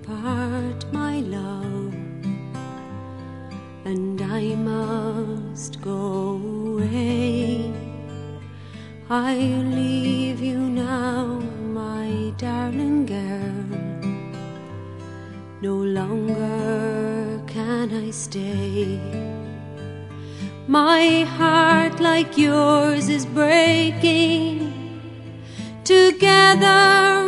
part, my love, and I must go away. I leave you now, my darling girl. No longer can I stay. My heart, like yours, is breaking. Together